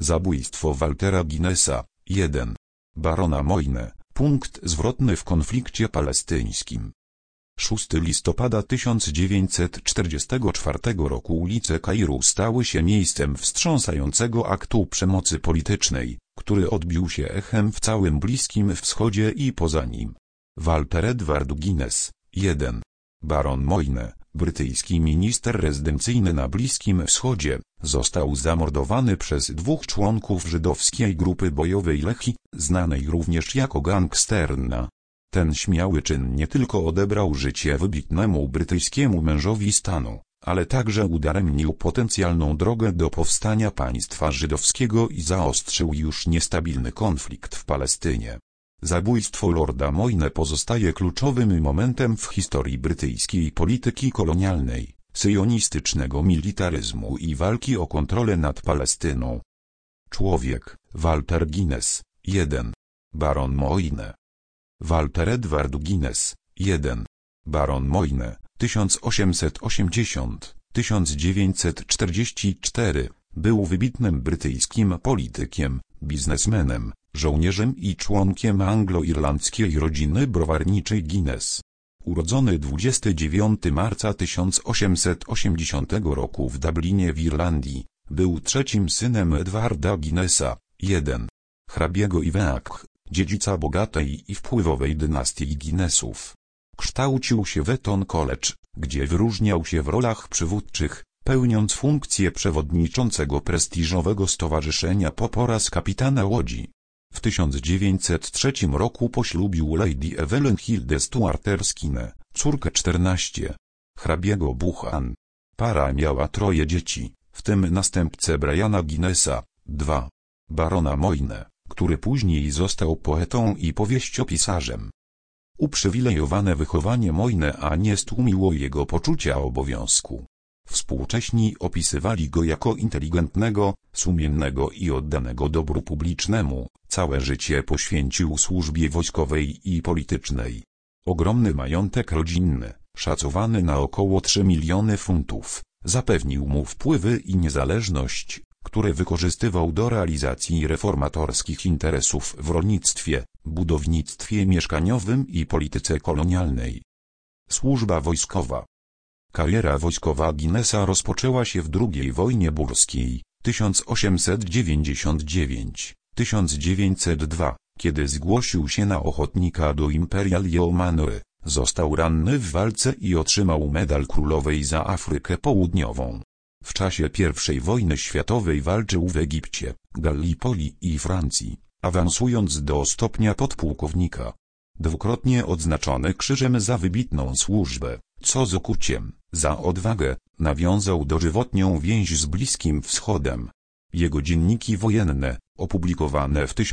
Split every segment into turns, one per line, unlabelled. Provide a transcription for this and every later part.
Zabójstwo Waltera Guinnessa. 1. Barona Moyne. Punkt zwrotny w konflikcie palestyńskim. 6 listopada 1944 roku ulice Kairu stały się miejscem wstrząsającego aktu przemocy politycznej, który odbił się echem w całym Bliskim Wschodzie i poza nim. Walter Edward Guinness. 1. Baron Moyne, brytyjski minister rezydencyjny na Bliskim Wschodzie, został zamordowany przez 2 członków żydowskiej grupy bojowej Lehi, znanej również jako Gang Sterna. Ten śmiały czyn nie tylko odebrał życie wybitnemu brytyjskiemu mężowi stanu, ale także udaremnił potencjalną drogę do powstania państwa żydowskiego i zaostrzył już niestabilny konflikt w Palestynie. Zabójstwo Lorda Moyne pozostaje kluczowym momentem w historii brytyjskiej polityki kolonialnej, syjonistycznego militaryzmu i walki o kontrolę nad Palestyną. Człowiek. Walter Guinness. 1. Baron Moyne. Walter Edward Guinness. 1. Baron Moyne, 1880–1944, był wybitnym brytyjskim politykiem, biznesmenem, żołnierzem i członkiem anglo-irlandzkiej rodziny browarniczej Guinness. Urodzony 29 marca 1880 roku w Dublinie w Irlandii, był trzecim synem Edwarda Guinnessa. 1. Hrabiego Iweak, dziedzica bogatej i wpływowej dynastii Guinnessów. Kształcił się w Eton College, gdzie wyróżniał się w rolach przywódczych, pełniąc funkcję przewodniczącego prestiżowego stowarzyszenia po oraz kapitana łodzi. W 1903 roku poślubił Lady Evelyn Hilde Stuart Erskine, córkę 14. hrabiego Buchan. Para miała 3 dzieci, w tym następcę Briana Guinnessa. 2. Barona Moyne, który później został poetą i powieściopisarzem. Uprzywilejowane wychowanie Moyne nie stłumiło jego poczucia obowiązku. Współcześni opisywali go jako inteligentnego, sumiennego i oddanego dobru publicznemu. Całe życie poświęcił służbie wojskowej i politycznej. Ogromny majątek rodzinny, szacowany na około 3 miliony funtów, zapewnił mu wpływy i niezależność, które wykorzystywał do realizacji reformatorskich interesów w rolnictwie, budownictwie mieszkaniowym i polityce kolonialnej. Służba wojskowa. Kariera wojskowa Guinnessa rozpoczęła się w II wojnie burskiej, 1899–1902, kiedy zgłosił się na ochotnika do Imperial Yeomanry, został ranny w walce i otrzymał Medal Królowej za Afrykę Południową. W czasie I wojny światowej walczył w Egipcie, Gallipoli i Francji, awansując do stopnia podpułkownika. Dwukrotnie odznaczony krzyżem za wybitną służbę, co z okuciem, za odwagę, nawiązał dożywotnią więź z Bliskim Wschodem. Jego dzienniki wojenne, opublikowane w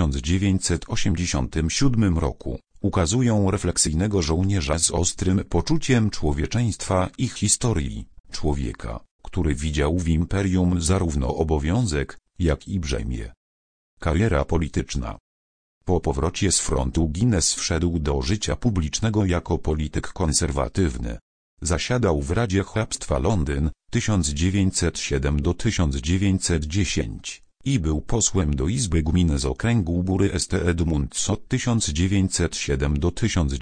1987 roku, ukazują refleksyjnego żołnierza z ostrym poczuciem człowieczeństwa i historii, człowieka, który widział w imperium zarówno obowiązek, jak i brzemię. Kariera polityczna. Po powrocie z frontu Guinness wszedł do życia publicznego jako polityk konserwatywny. Zasiadał w Radzie Hrabstwa Londyn 1907–1910 i był posłem do Izby Gmin z okręgu Bury St Edmunds od 1907 do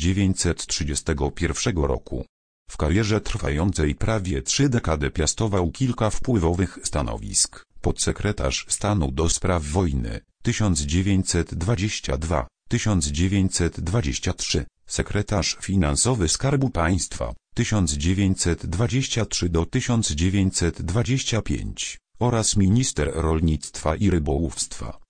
1931 roku. W karierze trwającej prawie 3 dekady piastował kilka wpływowych stanowisk: podsekretarz stanu do spraw wojny 1922–1923, sekretarz finansowy Skarbu Państwa 1923–1925 oraz minister rolnictwa i rybołówstwa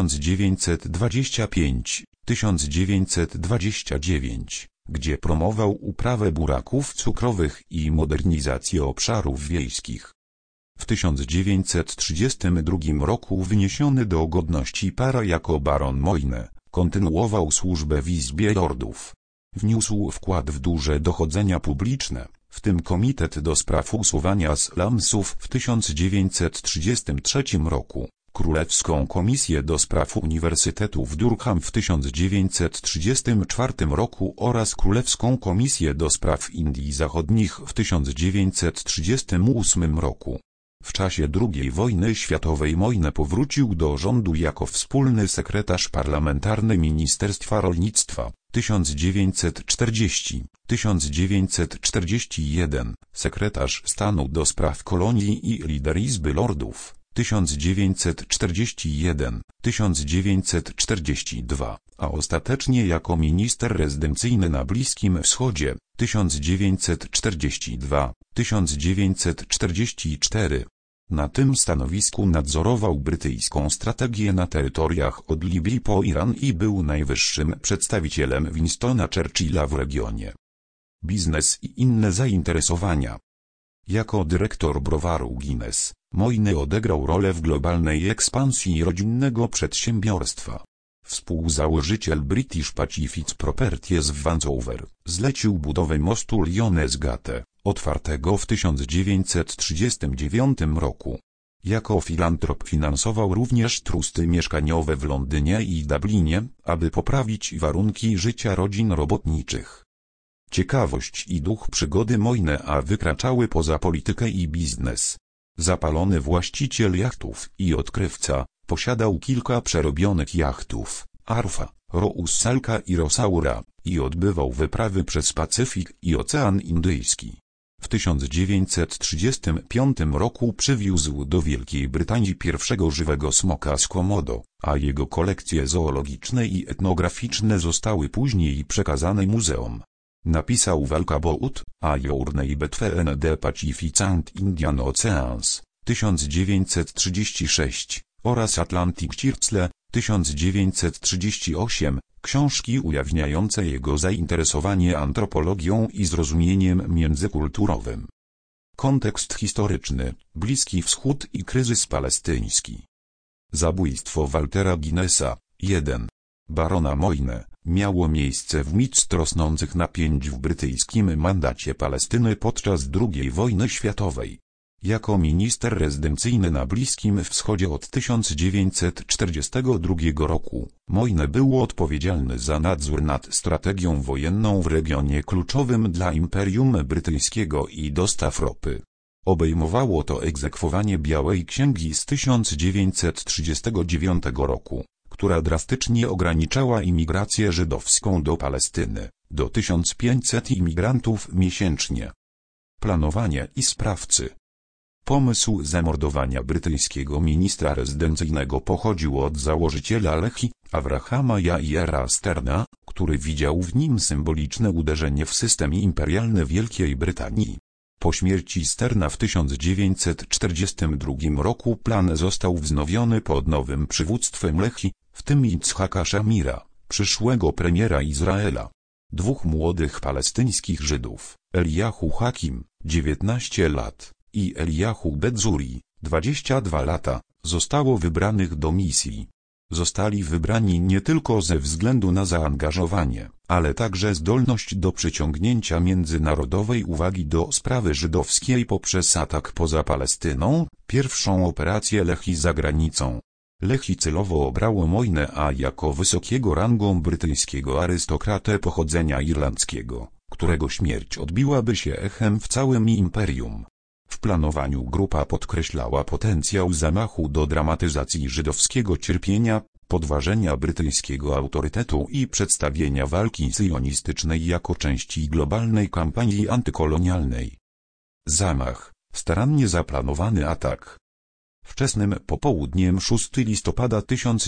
1925–1929, gdzie promował uprawę buraków cukrowych i modernizację obszarów wiejskich. W 1932 roku wyniesiony do godności para jako baron Moyne, kontynuował służbę w Izbie Lordów. Wniósł wkład w duże dochodzenia publiczne, w tym Komitet do spraw usuwania slumsów w 1933 roku, Królewską Komisję do spraw Uniwersytetu w Durham w 1934 roku oraz Królewską Komisję do spraw Indii Zachodnich w 1938 roku. W czasie II wojny światowej Moyne powrócił do rządu jako wspólny sekretarz parlamentarny Ministerstwa Rolnictwa 1940-1941, sekretarz stanu do spraw kolonii i lider Izby Lordów 1941-1942, a ostatecznie jako minister rezydencyjny na Bliskim Wschodzie 1942-1944. Na tym stanowisku nadzorował brytyjską strategię na terytoriach od Libii po Iran i był najwyższym przedstawicielem Winstona Churchilla w regionie. Biznes i inne zainteresowania. Jako dyrektor browaru Guinness, Moyne odegrał rolę w globalnej ekspansji rodzinnego przedsiębiorstwa. Współzałożyciel British Pacific Properties w Vancouver zlecił budowę mostu Lions-Gate, otwartego w 1939 roku. Jako filantrop finansował również trusty mieszkaniowe w Londynie i Dublinie, aby poprawić warunki życia rodzin robotniczych. Ciekawość i duch przygody Moyne wykraczały poza politykę i biznes. Zapalony właściciel jachtów i odkrywca, posiadał kilka przerobionych jachtów, Arfa, Roussalka i Rosaura, i odbywał wyprawy przez Pacyfik i Ocean Indyjski. W 1935 roku przywiózł do Wielkiej Brytanii pierwszego żywego smoka z Komodo, a jego kolekcje zoologiczne i etnograficzne zostały później przekazane muzeum. Napisał Walkabout, a Your Neighbor the Pacific and Indian Oceans, 1936, oraz Atlantic Circle, 1938, książki ujawniające jego zainteresowanie antropologią i zrozumieniem międzykulturowym. Kontekst historyczny, Bliski Wschód i kryzys palestyński. Zabójstwo Waltera Guinnessa, 1. barona Moyne, miało miejsce w midst rosnących napięć w brytyjskim mandacie Palestyny podczas II wojny światowej. Jako minister rezydencyjny na Bliskim Wschodzie od 1942 roku, Moyne był odpowiedzialny za nadzór nad strategią wojenną w regionie kluczowym dla Imperium Brytyjskiego i dostaw ropy. Obejmowało to egzekwowanie Białej Księgi z 1939 roku, która drastycznie ograniczała imigrację żydowską do Palestyny, do 1500 imigrantów miesięcznie. Planowanie i sprawcy. Pomysł zamordowania brytyjskiego ministra rezydencyjnego pochodził od założyciela Lehi, Abrahama Yaira Sterna, który widział w nim symboliczne uderzenie w system imperialny Wielkiej Brytanii. Po śmierci Sterna w 1942 roku plan został wznowiony pod nowym przywództwem Lehi, w tym Yitzhaka Shamira, przyszłego premiera Izraela. Dwóch młodych palestyńskich Żydów, Eliyahu Hakim, 19 lat, i Eliyahu Bedzuri, 22 lata, zostało wybranych do misji. Zostali wybrani nie tylko ze względu na zaangażowanie, ale także zdolność do przyciągnięcia międzynarodowej uwagi do sprawy żydowskiej poprzez atak poza Palestyną, pierwszą operację Lehi za granicą. Lehi celowo obrało Moyne jako wysokiego rangą brytyjskiego arystokratę pochodzenia irlandzkiego, którego śmierć odbiłaby się echem w całym imperium. W planowaniu grupa podkreślała potencjał zamachu do dramatyzacji żydowskiego cierpienia, podważenia brytyjskiego autorytetu i przedstawienia walki syjonistycznej jako części globalnej kampanii antykolonialnej. Zamach, starannie zaplanowany atak. Wczesnym popołudniem 6 listopada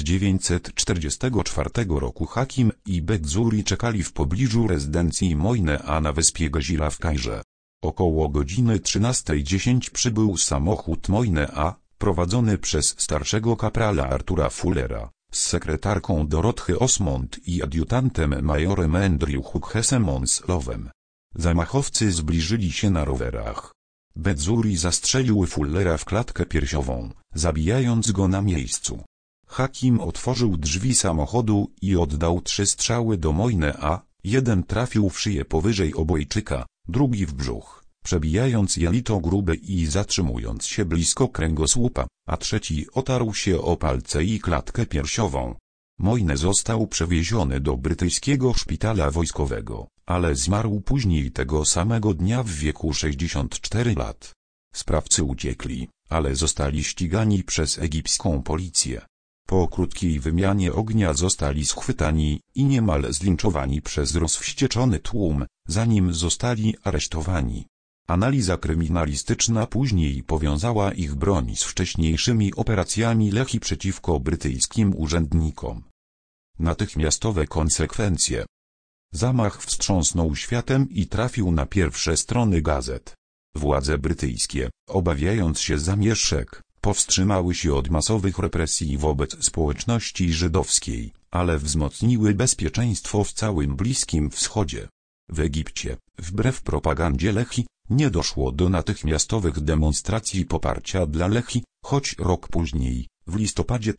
1944 roku Hakim i Bedzuri czekali w pobliżu rezydencji Moyne na wyspie Gezira w Kairze. Około godziny 13:10 przybył samochód Moyne prowadzony przez starszego kaprala Artura Fullera, z sekretarką Dorothy Osmond i adiutantem majorem Andrew Hughesem Onslowem. Zamachowcy zbliżyli się na rowerach. Bedzuri zastrzelił Fullera w klatkę piersiową, zabijając go na miejscu. Hakim otworzył drzwi samochodu i oddał 3 strzały do Moyne. Jeden trafił w szyję powyżej obojczyka, drugi w brzuch, przebijając jelito grube i zatrzymując się blisko kręgosłupa, a trzeci otarł się o palce i klatkę piersiową. Moyne został przewieziony do brytyjskiego szpitala wojskowego, ale zmarł później tego samego dnia w wieku 64 lat. Sprawcy uciekli, ale zostali ścigani przez egipską policję. Po krótkiej wymianie ognia zostali schwytani i niemal zlinczowani przez rozwścieczony tłum, zanim zostali aresztowani. Analiza kryminalistyczna później powiązała ich broń z wcześniejszymi operacjami Lehi przeciwko brytyjskim urzędnikom. Natychmiastowe konsekwencje. Zamach wstrząsnął światem i trafił na pierwsze strony gazet. Władze brytyjskie, obawiając się zamieszek, powstrzymały się od masowych represji wobec społeczności żydowskiej, ale wzmocniły bezpieczeństwo w całym Bliskim Wschodzie. W Egipcie, wbrew propagandzie Lehi, nie doszło do natychmiastowych demonstracji poparcia dla Lehi, choć rok później, w listopadzie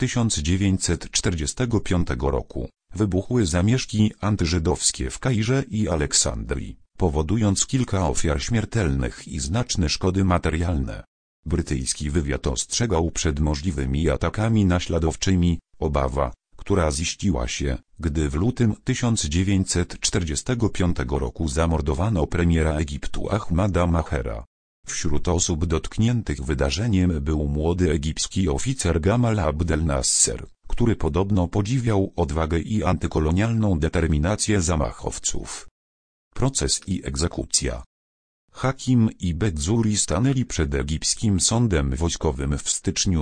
1945 roku, wybuchły zamieszki antyżydowskie w Kairze i Aleksandrii, powodując kilka ofiar śmiertelnych i znaczne szkody materialne. Brytyjski wywiad ostrzegał przed możliwymi atakami naśladowczymi, obawa, która ziściła się, gdy w lutym 1945 roku zamordowano premiera Egiptu Ahmada Mahera. Wśród osób dotkniętych wydarzeniem był młody egipski oficer Gamal Abdel Nasser, który podobno podziwiał odwagę i antykolonialną determinację zamachowców. Proces i egzekucja. Hakim i Bedzuri stanęli przed egipskim sądem wojskowym w styczniu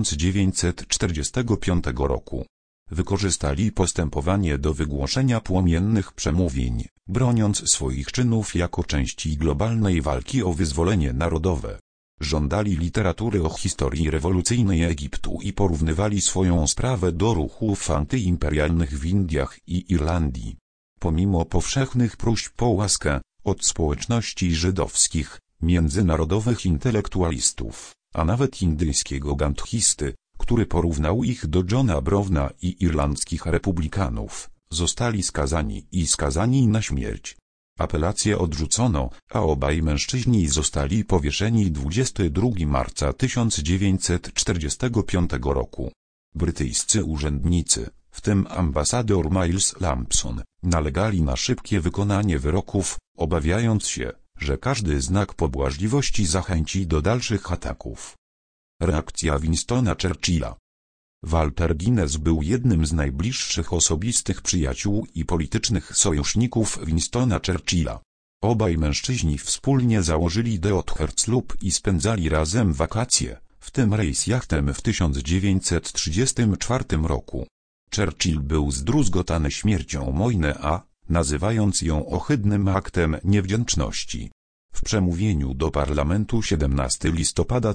1945 roku. Wykorzystali postępowanie do wygłoszenia płomiennych przemówień, broniąc swoich czynów jako części globalnej walki o wyzwolenie narodowe. Żądali literatury o historii rewolucyjnej Egiptu i porównywali swoją sprawę do ruchów antyimperialnych w Indiach i Irlandii. Pomimo powszechnych próśb o łaskę, od społeczności żydowskich, międzynarodowych intelektualistów, a nawet indyjskiego gandhisty, który porównał ich do Johna Browna i irlandzkich republikanów, zostali skazani na śmierć. Apelację odrzucono, a obaj mężczyźni zostali powieszeni 22 marca 1945 roku. Brytyjscy urzędnicy, w tym ambasador Miles Lampson, nalegali na szybkie wykonanie wyroków, obawiając się, że każdy znak pobłażliwości zachęci do dalszych ataków. Reakcja Winstona Churchilla. Walter Guinness był jednym z najbliższych osobistych przyjaciół i politycznych sojuszników Winstona Churchilla. Obaj mężczyźni wspólnie założyli The Others Club i spędzali razem wakacje, w tym rejs jachtem w 1934 roku. Churchill był zdruzgotany śmiercią Moynihan, nazywając ją ohydnym aktem niewdzięczności. W przemówieniu do parlamentu 17 listopada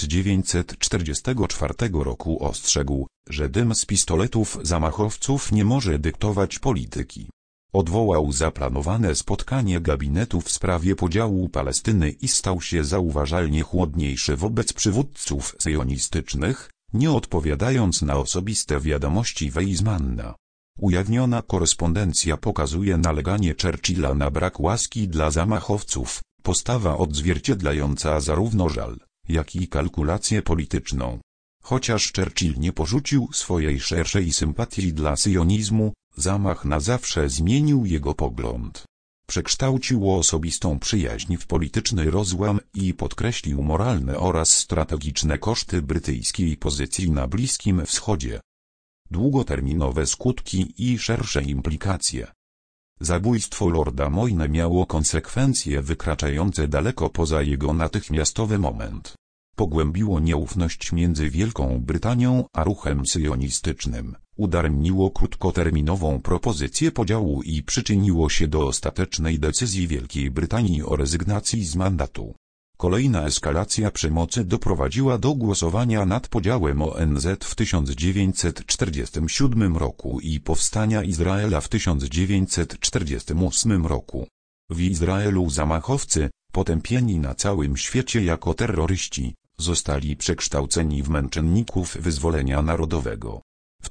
1944 roku ostrzegł, że dym z pistoletów zamachowców nie może dyktować polityki. Odwołał zaplanowane spotkanie gabinetu w sprawie podziału Palestyny i stał się zauważalnie chłodniejszy wobec przywódców sionistycznych, nie odpowiadając na osobiste wiadomości Weizmanna. Ujawniona korespondencja pokazuje naleganie Churchilla na brak łaski dla zamachowców, postawa odzwierciedlająca zarówno żal, jak i kalkulację polityczną. Chociaż Churchill nie porzucił swojej szerszej sympatii dla syjonizmu, zamach na zawsze zmienił jego pogląd. Przekształcił osobistą przyjaźń w polityczny rozłam i podkreślił moralne oraz strategiczne koszty brytyjskiej pozycji na Bliskim Wschodzie. Długoterminowe skutki i szersze implikacje. Zabójstwo Lorda Moyne miało konsekwencje wykraczające daleko poza jego natychmiastowy moment. Pogłębiło nieufność między Wielką Brytanią a ruchem syjonistycznym, udaremniło krótkoterminową propozycję podziału i przyczyniło się do ostatecznej decyzji Wielkiej Brytanii o rezygnacji z mandatu. Kolejna eskalacja przemocy doprowadziła do głosowania nad podziałem ONZ w 1947 roku i powstania Izraela w 1948 roku. W Izraelu zamachowcy, potępieni na całym świecie jako terroryści, zostali przekształceni w męczenników wyzwolenia narodowego. W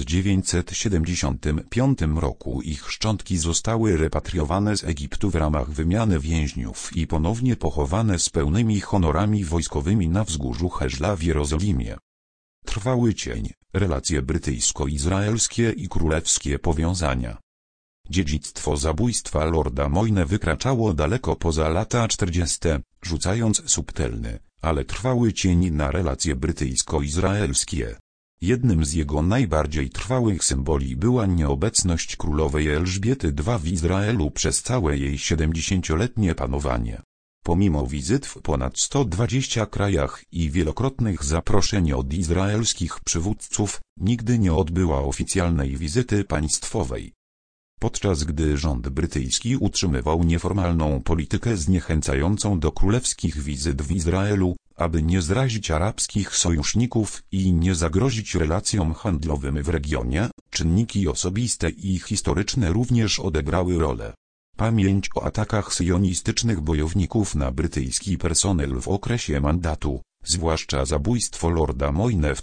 1975 roku ich szczątki zostały repatriowane z Egiptu w ramach wymiany więźniów i ponownie pochowane z pełnymi honorami wojskowymi na wzgórzu Heżla w Jerozolimie. Trwały cień, relacje brytyjsko-izraelskie i królewskie powiązania. Dziedzictwo zabójstwa Lorda Moyne wykraczało daleko poza lata 40., rzucając subtelny, ale trwały cień na relacje brytyjsko-izraelskie. Jednym z jego najbardziej trwałych symboli była nieobecność królowej Elżbiety II w Izraelu przez całe jej 70-letnie panowanie. Pomimo wizyt w ponad 120 krajach i wielokrotnych zaproszeń od izraelskich przywódców, nigdy nie odbyła oficjalnej wizyty państwowej. Podczas gdy rząd brytyjski utrzymywał nieformalną politykę zniechęcającą do królewskich wizyt w Izraelu, aby nie zrazić arabskich sojuszników i nie zagrozić relacjom handlowym w regionie, czynniki osobiste i historyczne również odegrały rolę. Pamięć o atakach syjonistycznych bojowników na brytyjski personel w okresie mandatu, zwłaszcza zabójstwo Lorda Moyne w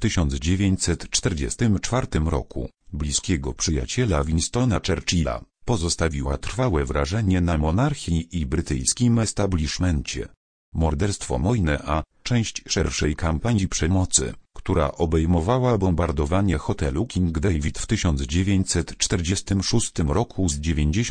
1944 roku, bliskiego przyjaciela Winstona Churchilla, pozostawiła trwałe wrażenie na monarchii i brytyjskim establishmencie. Morderstwo Moyne a część szerszej kampanii przemocy, która obejmowała bombardowanie hotelu King David w 1946 roku z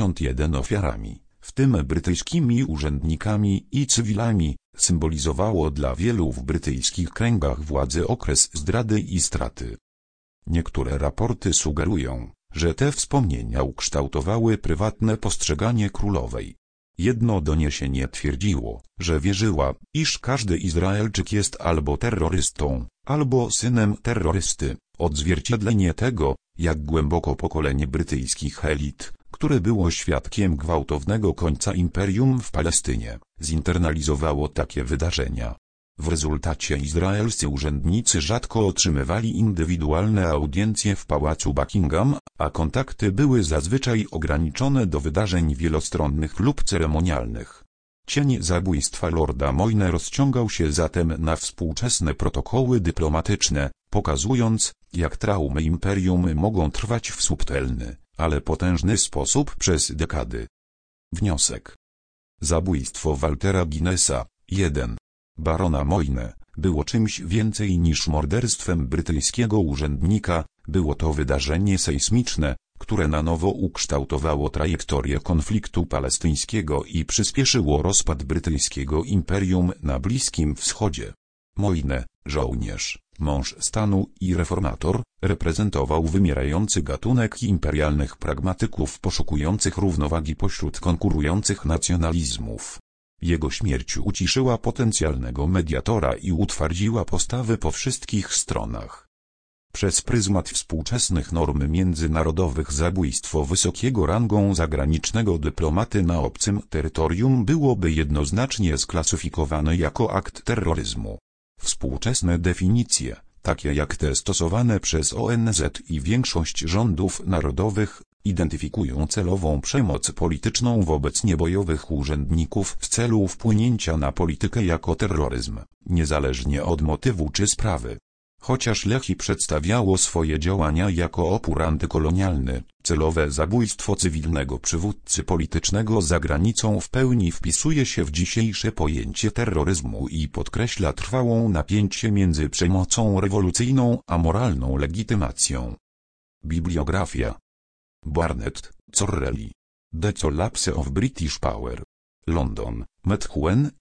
91 ofiarami, w tym brytyjskimi urzędnikami i cywilami, symbolizowało dla wielu w brytyjskich kręgach władzy okres zdrady i straty. Niektóre raporty sugerują, że te wspomnienia ukształtowały prywatne postrzeganie królowej. Jedno doniesienie twierdziło, że wierzyła, iż każdy Izraelczyk jest albo terrorystą, albo synem terrorysty, odzwierciedlenie tego, jak głęboko pokolenie brytyjskich elit, które było świadkiem gwałtownego końca imperium w Palestynie, zinternalizowało takie wydarzenia. W rezultacie izraelscy urzędnicy rzadko otrzymywali indywidualne audiencje w pałacu Buckingham, a kontakty były zazwyczaj ograniczone do wydarzeń wielostronnych lub ceremonialnych. Cień zabójstwa Lorda Moyne rozciągał się zatem na współczesne protokoły dyplomatyczne, pokazując, jak traumy imperium mogą trwać w subtelny, ale potężny sposób przez dekady. Wniosek. Zabójstwo Waltera Guinnessa, 1. barona Moyne, było czymś więcej niż morderstwem brytyjskiego urzędnika, było to wydarzenie sejsmiczne, które na nowo ukształtowało trajektorię konfliktu palestyńskiego i przyspieszyło rozpad brytyjskiego imperium na Bliskim Wschodzie. Moyne, żołnierz, mąż stanu i reformator, reprezentował wymierający gatunek imperialnych pragmatyków poszukujących równowagi pośród konkurujących nacjonalizmów. Jego śmierć uciszyła potencjalnego mediatora i utwardziła postawy po wszystkich stronach. Przez pryzmat współczesnych norm międzynarodowych zabójstwo wysokiego rangą zagranicznego dyplomaty na obcym terytorium byłoby jednoznacznie sklasyfikowane jako akt terroryzmu. Współczesne definicje, takie jak te stosowane przez ONZ i większość rządów narodowych, identyfikują celową przemoc polityczną wobec niebojowych urzędników w celu wpłynięcia na politykę jako terroryzm, niezależnie od motywu czy sprawy. Chociaż Lehi przedstawiało swoje działania jako opór antykolonialny, celowe zabójstwo cywilnego przywódcy politycznego za granicą w pełni wpisuje się w dzisiejsze pojęcie terroryzmu i podkreśla trwałą napięcie między przemocą rewolucyjną a moralną legitymacją. Bibliografia. Barnett, Correlli. The Collapse of British Power. London, Methuen,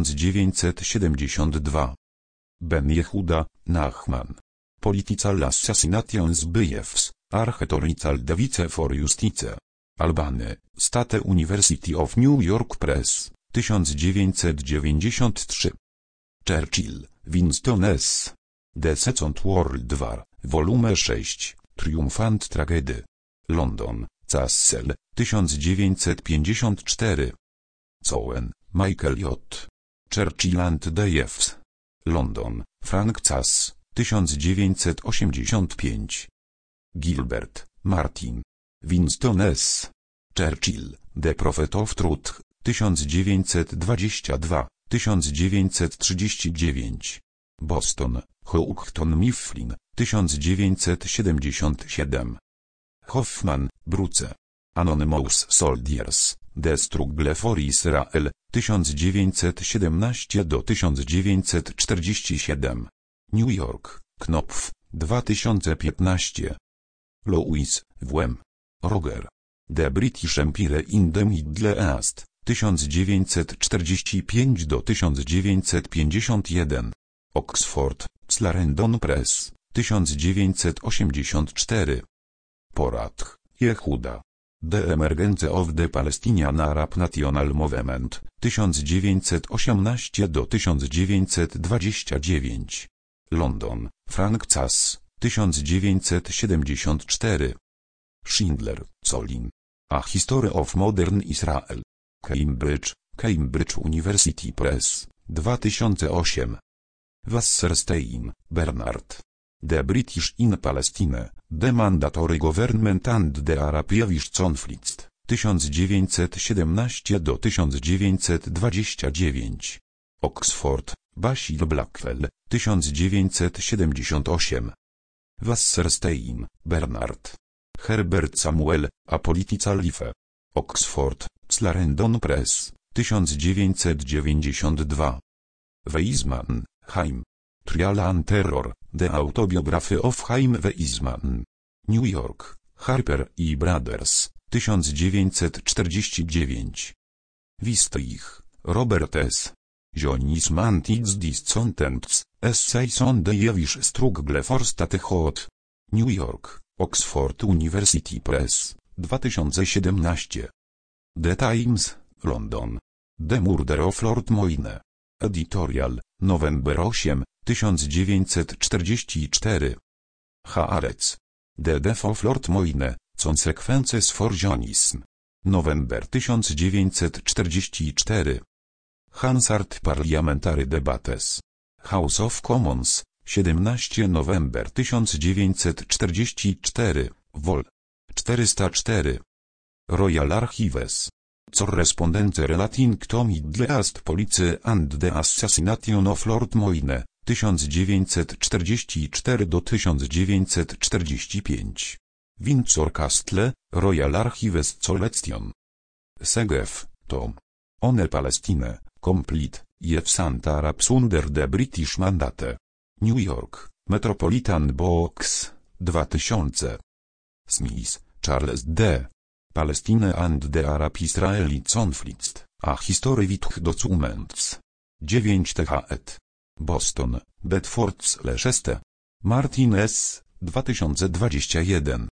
1972. Ben Yehuda, Nachman. Political Assassinations Bejews, Archetorical Device for Justice. Albany, State University of New York Press, 1993. Churchill, Winston S. The Second World War, Volume 6, Triumphant Tragedy. London, Cassel, 1954. Cohen, Michael J. Churchill and Dejews. London, Frank Cass, 1985. Gilbert, Martin. Winston S. Churchill, The Prophet of Truth, 1922, 1939. Boston, Houghton Mifflin, 1977. Hoffman, Bruce. Anonymous Soldiers, The Struggle for Israel, 1917–1947. New York, Knopf, 2015. Louis, W.M. Roger. The British Empire in the Middle East, 1945–1951. Oxford, Clarendon Press, 1984. Poradh, Jehuda. The Emergence of the Palestinian Arab National Movement, 1918–1929. London, Frank Cass, 1974. Schindler, Colin. A History of Modern Israel. Cambridge, Cambridge University Press, 2008. Wasserstein, Bernard. The British in Palestine, the Mandatory Government and the Arab-Jewish Conflict, 1917–1929. Oxford, Basil Blackwell, 1978. Wasserstein, Bernard. Herbert Samuel, A Political Life. Oxford, Clarendon Press, 1992. Weizmann, Chaim. Trial and Terror, The Autobiography of Chaim Weizmann. New York, Harper i Brothers, 1949. Wistich, Robert S. Zionism and its Discontents, Essays on the Jewish Struggle for Statehood. New York, Oxford University Press, 2017. The Times, London. The Murder of Lord Moyne. Editorial, November 8, 1944. Haaretz. The Death of Lord Moyne, Consequences for Zionism. November 1944. Hansard Parliamentary Debates. House of Commons, 17 November 1944, Vol. 404. Royal Archives. Correspondence relating to Middle East Policy and the Assassination of Lord Moyne, 1944–1945. Windsor Castle, Royal Archives Collection. Segev, Tom. On Palestine, Complete, Yves and Arabs under the British Mandate. New York, Metropolitan Books, 2000. Smith, Charles D. Palestine and the Arab-Israeli Conflict, A History with Documents. 9 th. Boston, Bedford/St. Martin S. 2021.